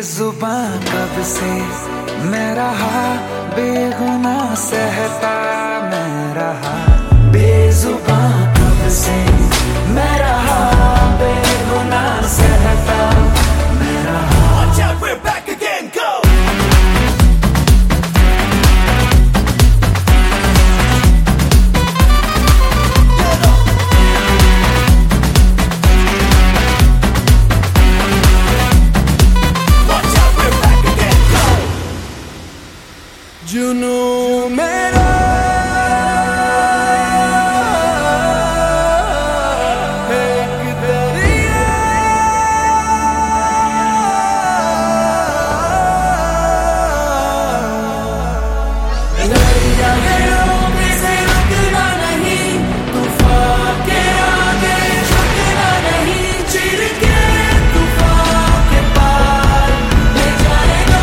बेजुबान कब से मैं रहा, बेगुनाह सहता मैं रहा। बेजुबान कब से मैं रहा, बेगुनाह सहता मैं रहा। Watch out, we're back again, go! जुनून मेरा एक दरिया, दरिया के रोके से रुकना नहीं, तूफान के आगे झुकना नहीं। चिर के तूफान के पार ले जाएगा।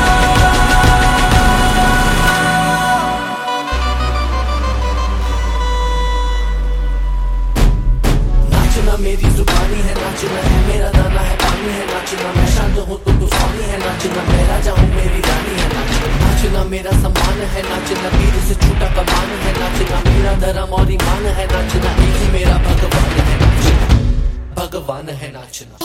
नाचना मेरी जुबानी है, नाचना है मेरा दाना है, पानी है नाचना। मैं शांत हूँ तो तूफानी है नाचना, मैं राजा हूँ मेरी रानी है नाचना। नाचना मेरा सम्मान है नाचना, वीर से छूटा कमान है नाचना। मेरा धर्म और ईमान है नाचना, एक ही मेरा भगवान है नाचना, भगवान है नाचना।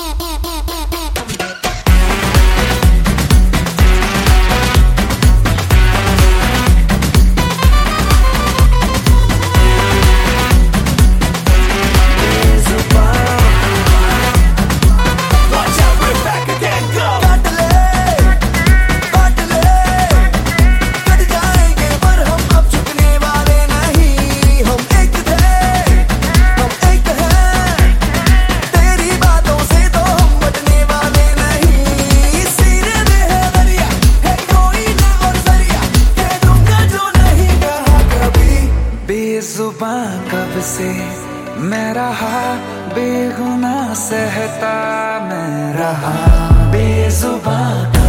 बेजुबान कब से मैं रहा, बेगुनाह सहता मैं रहा। बेजुबान